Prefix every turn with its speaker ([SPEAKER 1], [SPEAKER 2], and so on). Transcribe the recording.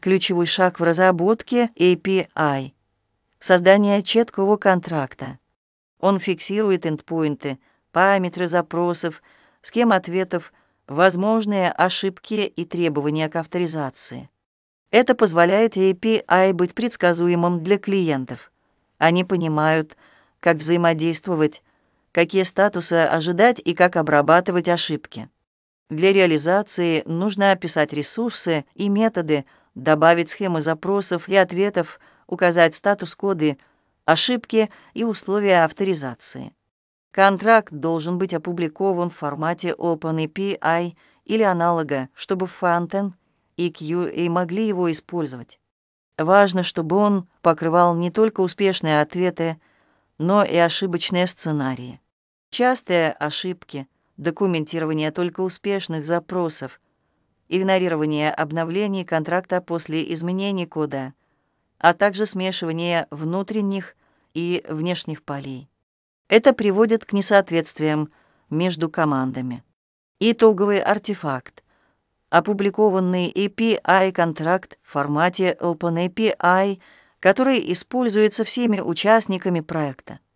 [SPEAKER 1] Ключевой шаг в разработке API — создание четкого контракта. Он фиксирует эндпоинты, параметры запросов, схемы ответов, возможные ошибки и требования к авторизации. Это позволяет API быть предсказуемым для клиентов. Они понимают, как взаимодействовать, какие статусы ожидать и как обрабатывать ошибки. Для реализации нужно описать ресурсы и методы, добавить схемы запросов и ответов, указать статус-коды, ошибки и условия авторизации. Контракт должен быть опубликован в формате OpenAPI или аналога, чтобы фронтенд и QA могли его использовать. Важно, чтобы он покрывал не только успешные ответы, но и ошибочные сценарии. Частые ошибки, документирование только успешных запросов, игнорирование обновлений контракта после изменений кода, а также смешивание внутренних и внешних полей. Это приводит к несоответствиям между командами. Итоговый артефакт. Опубликованный API-контракт в формате OpenAPI, который используется всеми участниками проекта.